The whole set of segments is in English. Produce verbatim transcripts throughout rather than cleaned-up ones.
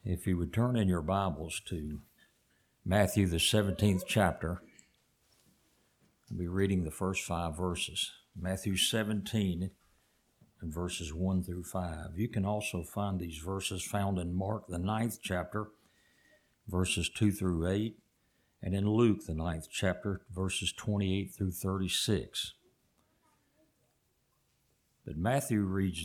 If you would turn in your Bibles to Matthew, the seventeenth chapter, I'll be reading the first five verses. Matthew seventeen and verses one through five. You can also find these verses found in Mark, the ninth chapter, verses two through eight, and in Luke, the ninth chapter, verses twenty-eight through thirty-six. But Matthew reads,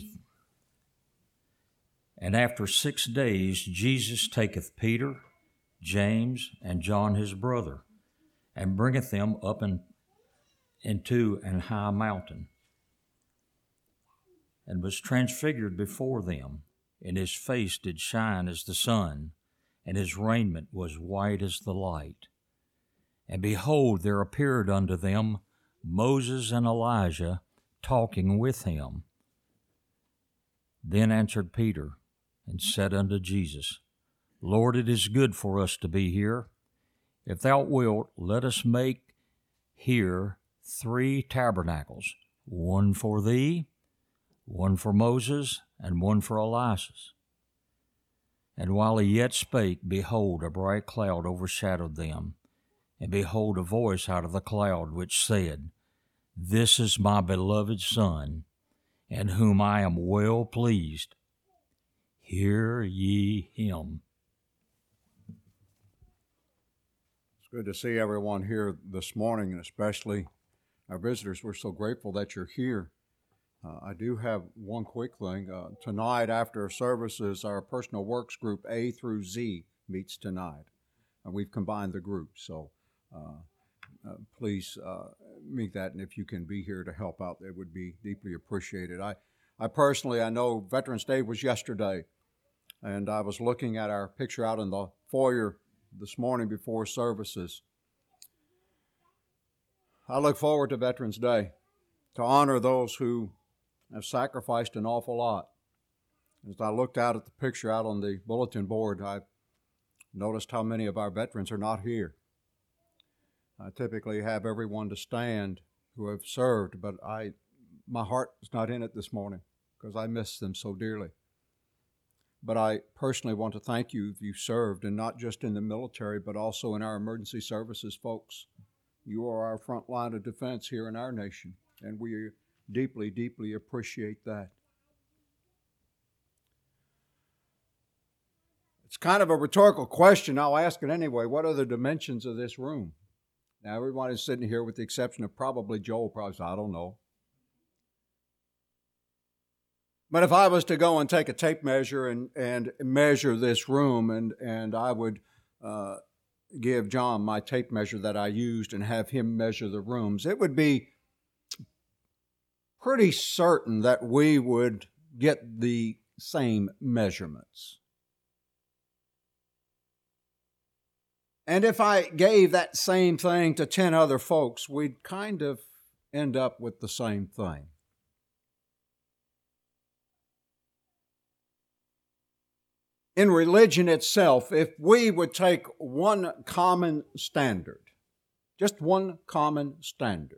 "And after six days Jesus taketh Peter, James, and John his brother, and bringeth them up in, into an high mountain, and was transfigured before them, and his face did shine as the sun, and his raiment was white as the light. And behold, there appeared unto them Moses and Elijah talking with him. Then answered Peter, and said unto Jesus, Lord, it is good for us to be here. If thou wilt, let us make here three tabernacles, one for thee, one for Moses, and one for Elias. And while he yet spake, behold, a bright cloud overshadowed them. And behold, a voice out of the cloud which said, This is my beloved Son, in whom I am well pleased. Hear ye him." It's good to see everyone here this morning, and especially our visitors. We're so grateful that you're here. Uh, I do have one quick thing. Uh, tonight, after services, our personal works group A through Z meets tonight. And we've combined the groups, so uh, uh, please uh, meet that. And if you can be here to help out, it would be deeply appreciated. I, I personally, I know Veterans Day was yesterday, and I was looking at our picture out in the foyer this morning before services. I look forward to Veterans Day to honor those who have sacrificed an awful lot. As I looked out at the picture out on the bulletin board, I noticed how many of our veterans are not here. I typically have everyone to stand who have served, but I, my heart is not in it this morning because I miss them so dearly. But I personally want to thank you if you served, and not just in the military, but also in our emergency services, folks. You are our front line of defense here in our nation, and we deeply, deeply appreciate that. It's kind of a rhetorical question. I'll ask it anyway. What are the dimensions of this room? Now, everybody's sitting here with the exception of probably Joel, probably, I don't know. But if I was to go and take a tape measure and, and measure this room, and, and I would uh, give John my tape measure that I used and have him measure the rooms, it would be pretty certain that we would get the same measurements. And if I gave that same thing to ten other folks, we'd kind of end up with the same thing. In religion itself, if we would take one common standard, just one common standard,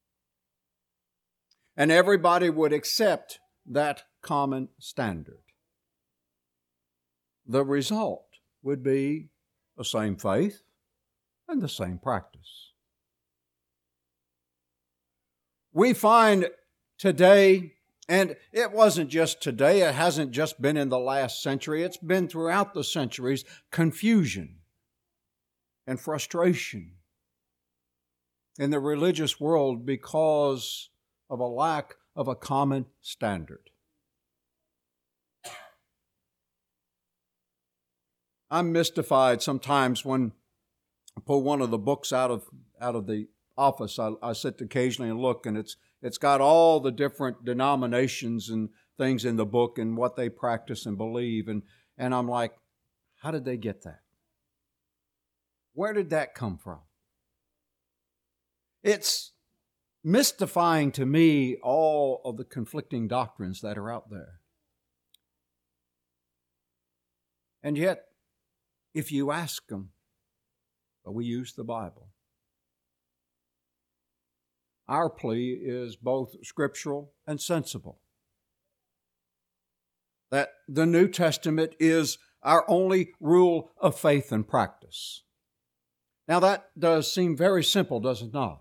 and everybody would accept that common standard, the result would be the same faith and the same practice. We find today, and it wasn't just today, it hasn't just been in the last century, it's been throughout the centuries, confusion and frustration in the religious world because of a lack of a common standard. I'm mystified sometimes when I pull one of the books out of out of the office. I, I sit occasionally and look, and it's it's got all the different denominations and things in the book and what they practice and believe, and and I'm like, how did they get that? Where did that come from? It's mystifying to me, all of the conflicting doctrines that are out there. And yet, if you ask them, but we use the Bible. Our plea is both scriptural and sensible. That the New Testament is our only rule of faith and practice. Now that does seem very simple, does it not?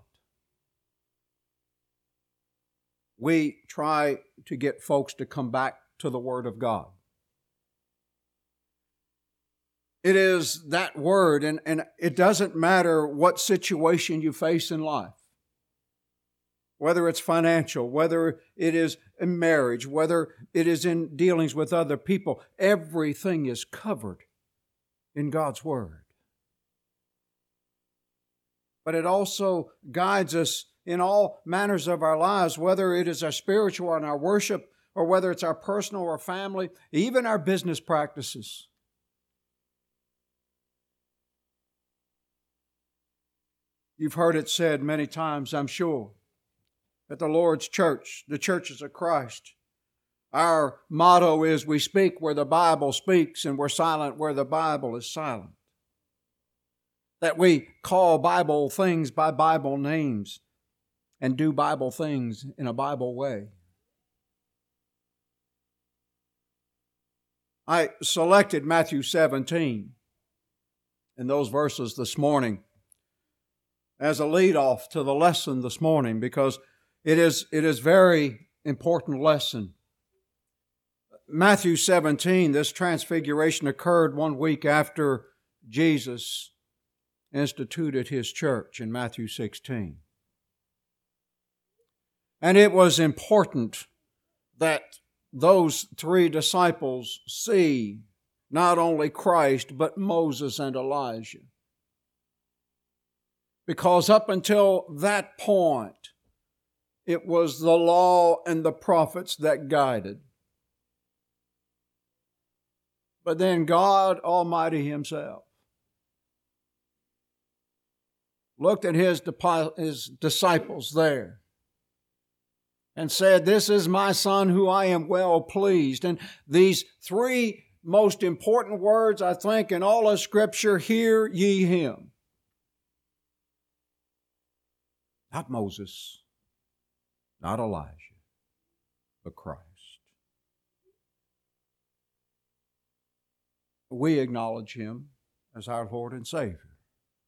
We try to get folks to come back to the Word of God. It is that Word, and, and it doesn't matter what situation you face in life. Whether it's financial, whether it is in marriage, whether it is in dealings with other people, everything is covered in God's Word. But it also guides us in all manners of our lives, whether it is our spiritual and our worship, or whether it's our personal or family, even our business practices. You've heard it said many times, I'm sure, at the Lord's church, the churches of Christ, our motto is we speak where the Bible speaks and we're silent where the Bible is silent. That we call Bible things by Bible names and do Bible things in a Bible way. I selected Matthew seventeen in those verses this morning as a lead-off to the lesson this morning because it is it is very important lesson. Matthew seventeen, this transfiguration occurred one week after Jesus instituted His church in Matthew sixteen. And it was important that those three disciples see not only Christ, but Moses and Elijah. Because up until that point, it was the law and the prophets that guided. But then God Almighty Himself looked at His, his disciples there and said, this is my Son who I am well pleased. And these three most important words, I think, in all of Scripture, hear ye Him. Not Moses, not Elijah, but Christ. We acknowledge Him as our Lord and Savior.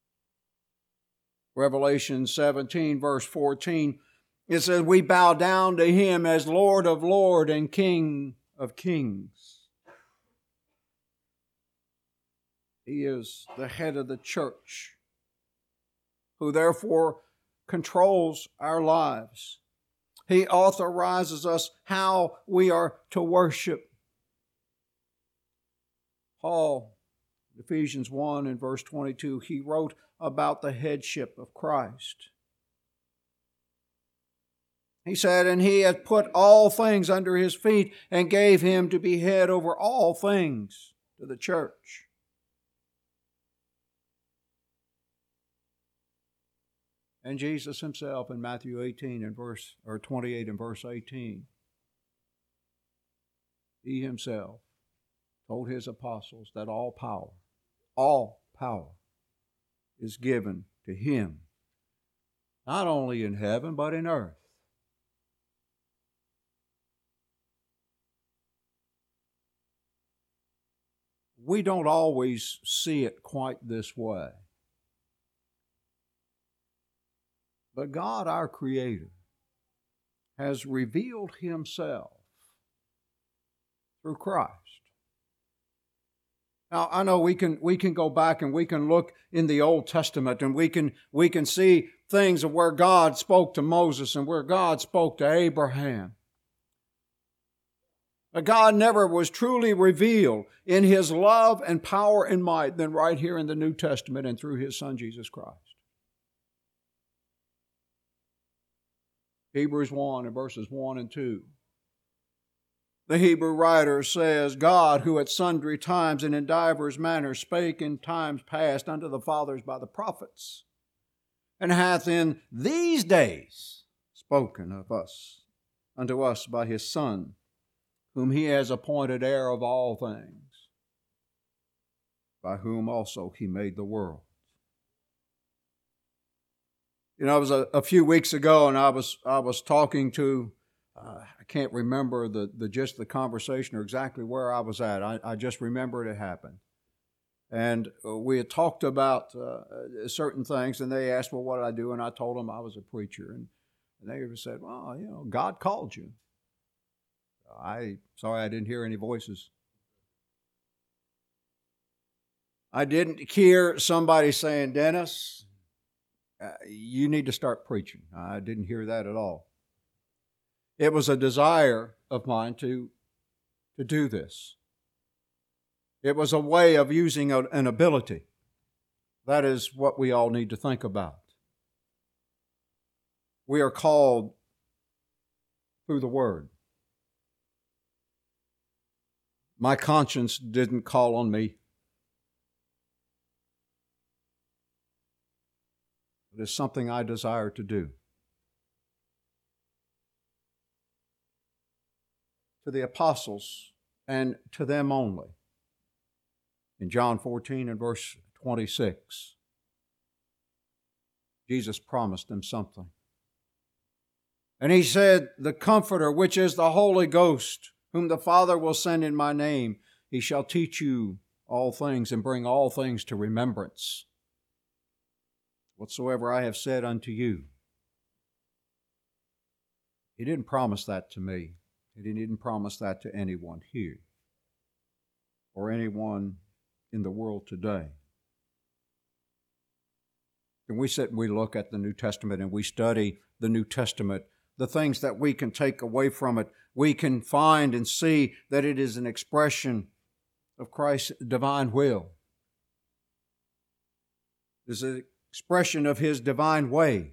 Revelation seventeen, verse fourteen, it says, we bow down to Him as Lord of Lords and King of Kings. He is the head of the church, who therefore controls our lives. He authorizes us how we are to worship. Paul, Ephesians one and verse twenty-two, he wrote about the headship of Christ. He said, and He hath put all things under His feet and gave Him to be head over all things to the church. And Jesus Himself in Matthew eighteen and verse or twenty-eight and verse eighteen, He Himself told His apostles that all power, all power is given to Him, not only in heaven but in earth. We don't always see it quite this way. But God, our Creator, has revealed Himself through Christ. Now, I know we can we can go back and we can look in the Old Testament and we can we can see things of where God spoke to Moses and where God spoke to Abraham. But God never was truly revealed in His love and power and might than right here in the New Testament and through His Son, Jesus Christ. Hebrews one and verses one and two. The Hebrew writer says, God, who at sundry times and in divers manners spake in times past unto the fathers by the prophets, and hath in these days spoken of us, unto us by His Son, whom He has appointed heir of all things, by whom also He made the world. You know, it was a, a few weeks ago, and I was I was talking to uh, I can't remember the, the gist of the conversation or exactly where I was at. I, I just remember it happened. And we had talked about uh, certain things, and they asked, well, what did I do? And I told them I was a preacher. And they said, well, you know, God called you. I, sorry, I didn't hear any voices. I didn't hear somebody saying, Dennis, uh, you need to start preaching. I didn't hear that at all. It was a desire of mine to, to do this. It was a way of using a, an ability. That is what we all need to think about. We are called through the Word. My conscience didn't call on me. It is something I desire to do. To the apostles and to them only. In John fourteen and verse twenty-six, Jesus promised them something. And He said, the Comforter, which is the Holy Ghost, whom the Father will send in my name, He shall teach you all things and bring all things to remembrance, whatsoever I have said unto you. He didn't promise that to me. He didn't promise that to anyone here or anyone in the world today. And we sit and we look at the New Testament and we study the New Testament, the things that we can take away from it, we can find and see that it is an expression of Christ's divine will. It is an expression of His divine way.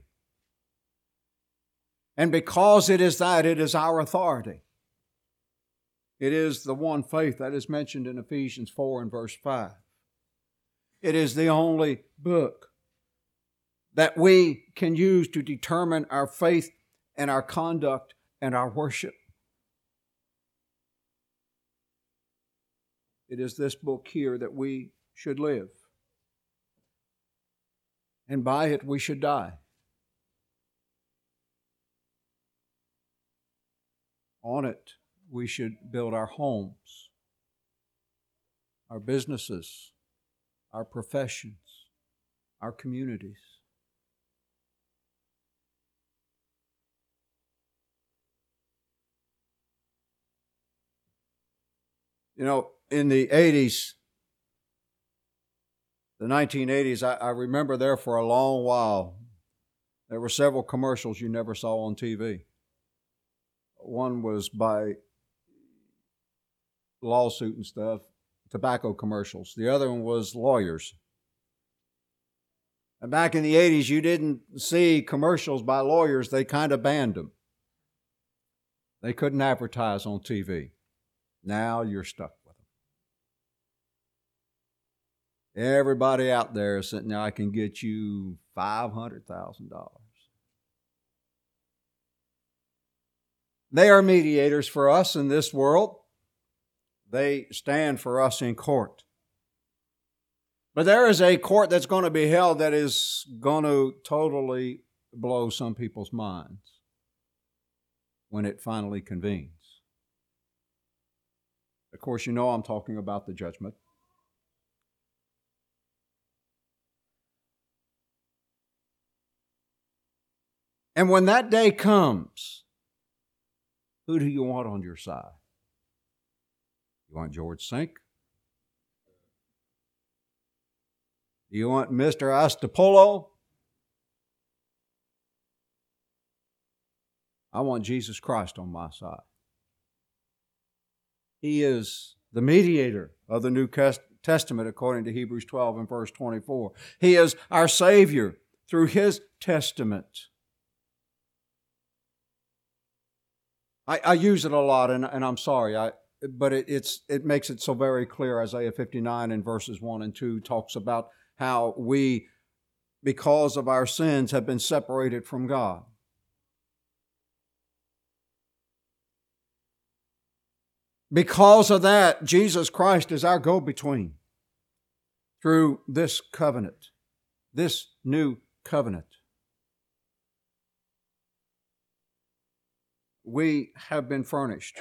And because it is that, it is our authority. It is the one faith that is mentioned in Ephesians four and verse five. It is the only book that we can use to determine our faith and our conduct and our worship. It is this book here that we should live. And by it we should die. On it we should build our homes, our businesses, our professions, our communities. You know, in the eighties, the nineteen eighties, I, I remember there for a long while, there were several commercials you never saw on T V. One was by lawsuit and stuff, tobacco commercials. The other one was lawyers. And back in the eighties, you didn't see commercials by lawyers. They kind of banned them. They couldn't advertise on T V. Now you're stuck with them. Everybody out there is saying, now I can get you five hundred thousand dollars. They are mediators for us in this world. They stand for us in court. But there is a court that's going to be held that is going to totally blow some people's minds when it finally convenes. Of course, you know I'm talking about the judgment. And when that day comes, who do you want on your side? You want George Sink? Do you want Mister Astapolo? I want Jesus Christ on my side. He is the mediator of the New Testament according to Hebrews twelve and verse twenty-four. He is our Savior through His testament. I, I use it a lot, and, and I'm sorry, I, but it, it's, it makes it so very clear. Isaiah fifty-nine in verses one and two talks about how we, because of our sins, have been separated from God. Because of that, Jesus Christ is our go-between through this covenant, this new covenant. we have been furnished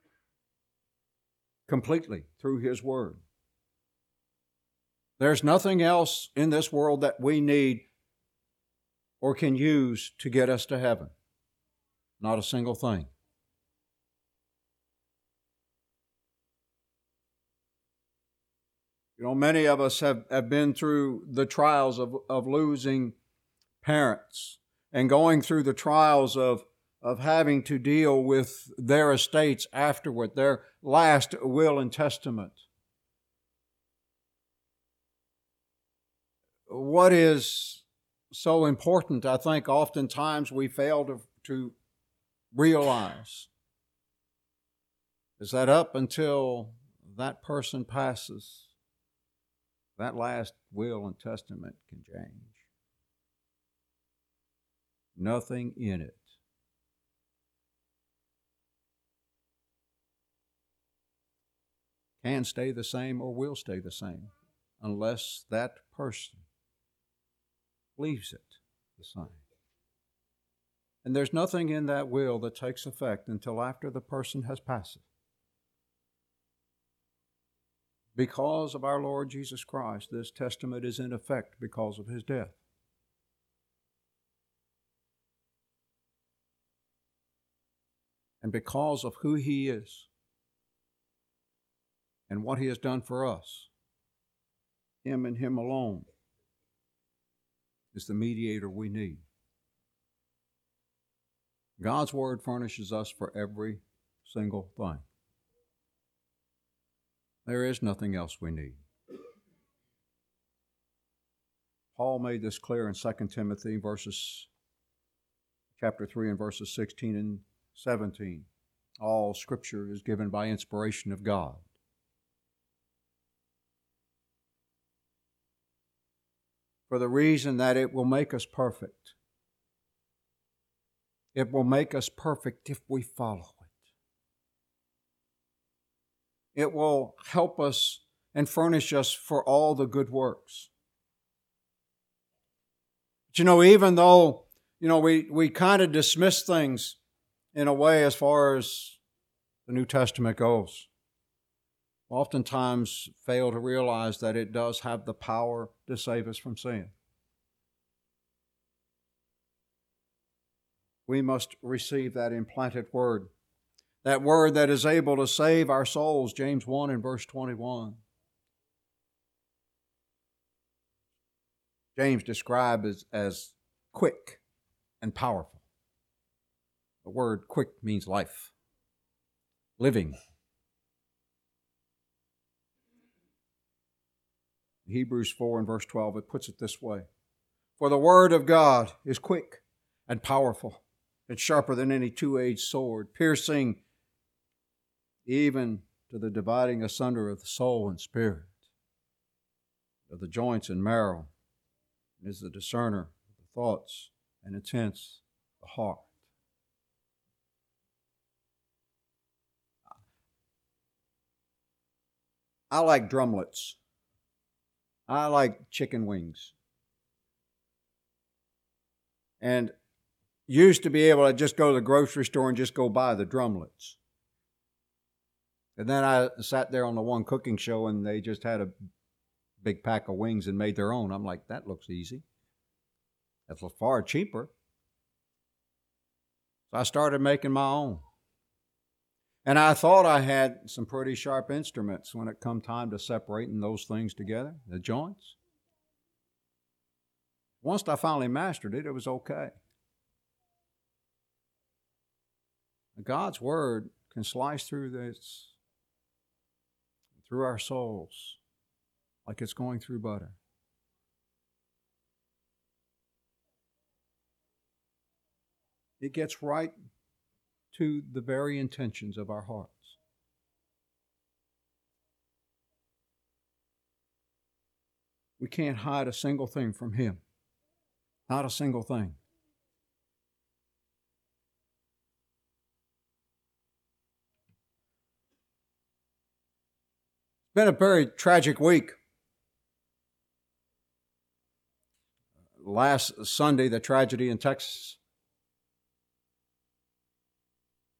completely through His Word. There's nothing else in this world that we need or can use to get us to heaven. Not a single thing. You know, many of us have, have been through the trials of, of losing parents and going through the trials of, of having to deal with their estates afterward, their last will and testament. What is so important, I think oftentimes we fail to, to realize, is that up until that person passes, that last will and testament can change. Nothing in it can stay the same or will stay the same unless that person leaves it the same. And there's nothing in that will that takes effect until after the person has passed. Because of our Lord Jesus Christ, this testament is in effect because of His death. And because of who He is and what He has done for us, Him and Him alone is the mediator we need. God's Word furnishes us for every single thing. There is nothing else we need. Paul made this clear in Second Timothy verses, chapter three and verses sixteen and seventeen. All Scripture is given by inspiration of God. For the reason that it will make us perfect. It will make us perfect if we follow it. It will help us and furnish us for all the good works. But you know, even though, you know, we, we kind of dismiss things in a way as far as the New Testament goes, oftentimes fail to realize that it does have the power to save us from sin. We must receive that implanted word. That word that is able to save our souls, James one and verse twenty-one. James described as, as quick and powerful. The word quick means life, living. Hebrews four and verse twelve, it puts it this way. For the word of God is quick and powerful. It's sharper than any two-edged sword, piercing even to the dividing asunder of the soul and spirit, of the joints and marrow, and is the discerner of the thoughts and intents of the heart. I like drumlets. I like chicken wings. And used to be able to just go to the grocery store and just go buy the drumlets. And then I sat there on the one cooking show and they just had a big pack of wings and made their own. I'm like, that looks easy. That's far cheaper. So I started making my own. And I thought I had some pretty sharp instruments when it come time to separating those things together, the joints. Once I finally mastered it, it was okay. God's Word can slice through this, through our souls, like it's going through butter. It gets right to the very intentions of our hearts. We can't hide a single thing from Him. Not a single thing. It's been a very tragic week. Last Sunday, the tragedy in Texas.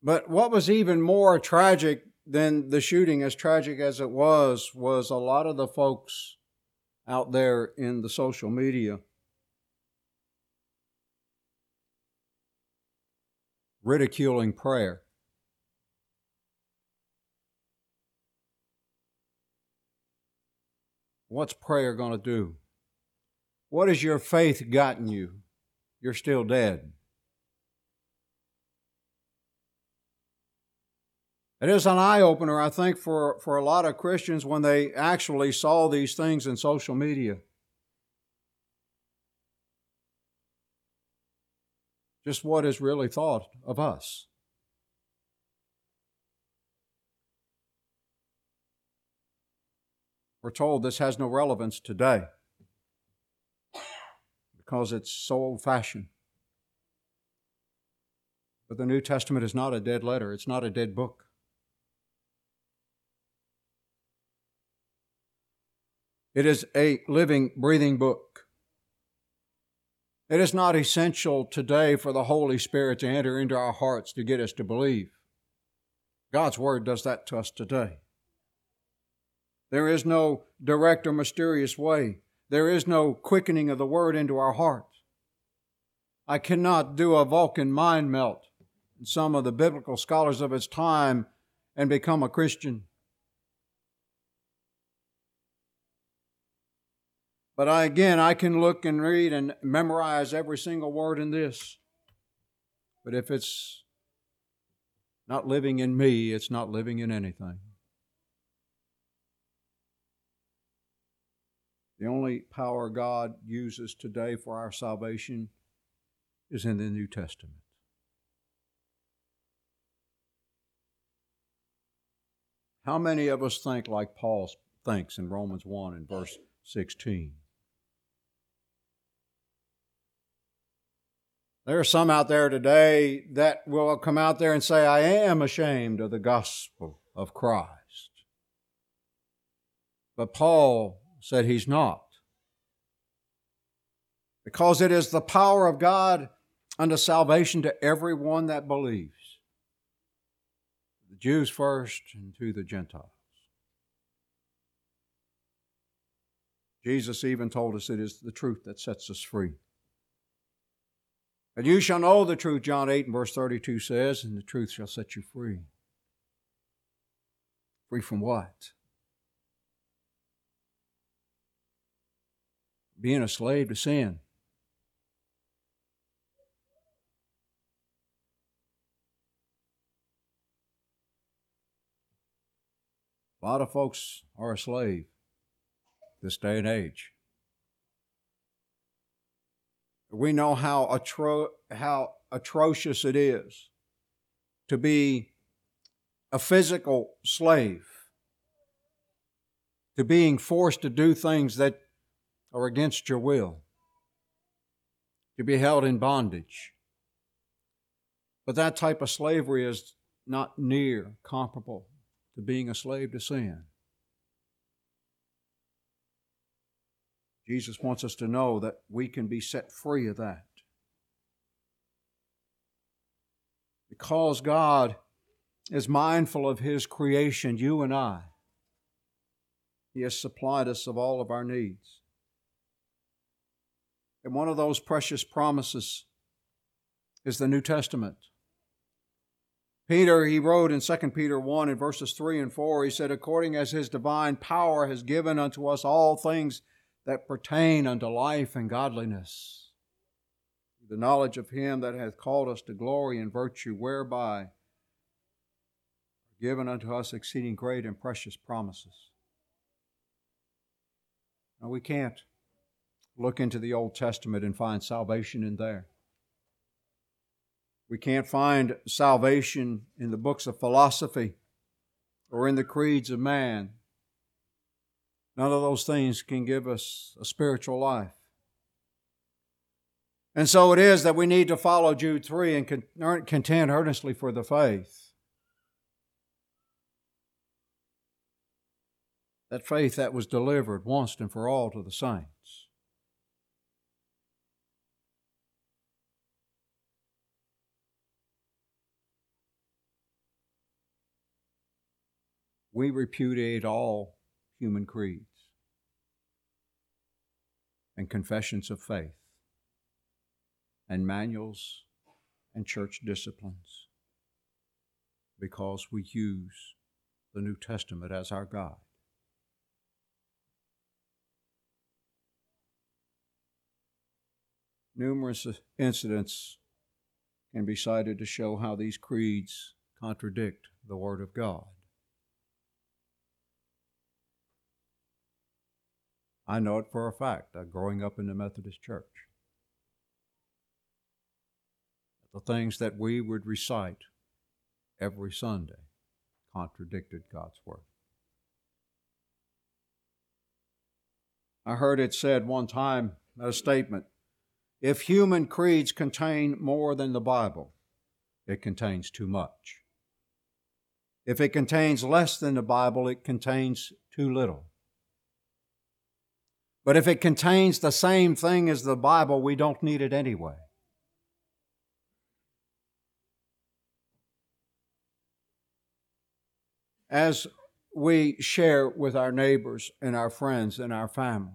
But what was even more tragic than the shooting, as tragic as it was, was a lot of the folks out there in the social media ridiculing prayer. What's prayer going to do? What has your faith gotten you? You're still dead. It is an eye-opener, I think, for, for a lot of Christians when they actually saw these things in social media. Just what is really thought of us. We're told this has no relevance today because it's so old-fashioned. But the New Testament is not a dead letter. It's not a dead book. It is a living, breathing book. It is not essential today for the Holy Spirit to enter into our hearts to get us to believe. God's Word does that to us today. There is no direct or mysterious way. There is no quickening of the Word into our hearts. I cannot do a Vulcan mind melt in some of the biblical scholars of its time and become a Christian. But I, again, I can look and read and memorize every single word in this. But if it's not living in me, it's not living in anything. The only power God uses today for our salvation is in the New Testament. How many of us think like Paul thinks in Romans one and verse sixteen? There are some out there today that will come out there and say, I am ashamed of the gospel of Christ. But Paul said he's not. Because it is the power of God unto salvation to everyone that believes. The Jews first and to the Gentiles. Jesus even told us it is the truth that sets us free. And you shall know the truth, John eight and verse thirty-two says, and the truth shall set you free. Free from what? Being a slave to sin. A lot of folks are a slave this day and age. We know how atro- how atrocious it is to be a physical slave, to being forced to do things that are against your will, to be held in bondage. But that type of slavery is not near comparable to being a slave to sin. Jesus wants us to know that we can be set free of that. Because God is mindful of His creation, you and I, He has supplied us of all of our needs. And one of those precious promises is the New Testament. Peter, he wrote in Second Peter one in verses three and four, he said, according as His divine power has given unto us all things that pertain unto life and godliness, the knowledge of Him that hath called us to glory and virtue, whereby are given unto us exceeding great and precious promises. Now we can't look into the Old Testament and find salvation in there. We can't find salvation in the books of philosophy or in the creeds of man. None of those things can give us a spiritual life. And so it is that we need to follow Jude three and contend earnestly for the faith. That faith that was delivered once and for all to the saints. we repudiate all human creeds and confessions of faith and manuals and church disciplines because we use the New Testament as our guide. Numerous incidents can be cited to show how these creeds contradict the Word of God. I know it for a fact, uh, growing up in the Methodist Church. The things that we would recite every Sunday contradicted God's Word. I heard it said one time, a statement, if human creeds contain more than the Bible, it contains too much. If it contains less than the Bible, it contains too little. But if it contains the same thing as the Bible, we don't need it anyway. As we share with our neighbors and our friends and our families,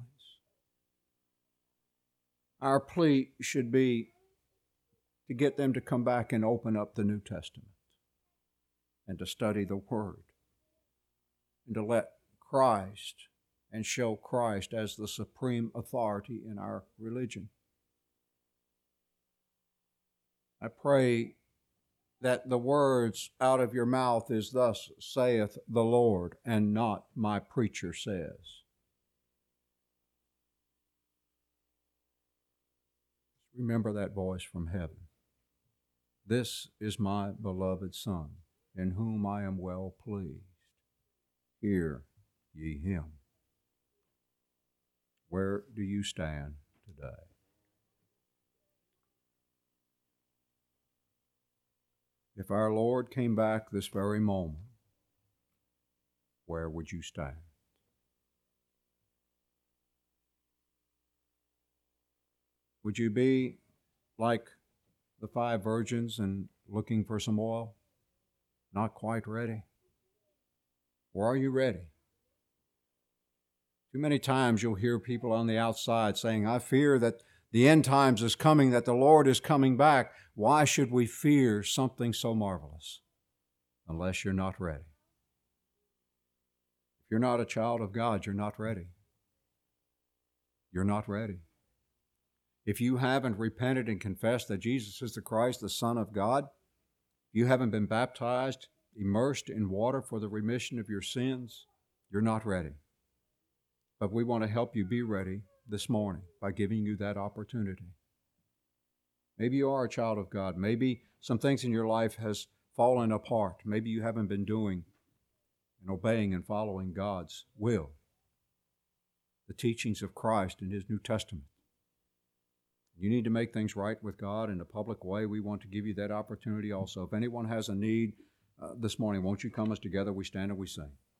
our plea should be to get them to come back and open up the New Testament and to study the Word and to let Christ and show Christ as the supreme authority in our religion. I pray that the words out of your mouth is thus saith the Lord, and not my preacher says. Remember that voice from heaven. This is my beloved Son, in whom I am well pleased. Hear ye him. Where do you stand today? If our Lord came back this very moment, where would you stand? Would you be like the five virgins and looking for some oil? Not quite ready? Or are you ready? Too many times you'll hear people on the outside saying, I fear that the end times is coming, that the Lord is coming back. Why should we fear something so marvelous? Unless you're not ready. If you're not a child of God, you're not ready. You're not ready. If you haven't repented and confessed that Jesus is the Christ, the Son of God, if you haven't been baptized, immersed in water for the remission of your sins, you're not ready. But we want to help you be ready this morning by giving you that opportunity. Maybe you are a child of God. Maybe some things in your life has fallen apart. Maybe you haven't been doing and obeying and following God's will, the teachings of Christ in His New Testament. You need to make things right with God in a public way. We want to give you that opportunity also. If anyone has a need uh, this morning, won't you come as together we stand and we sing?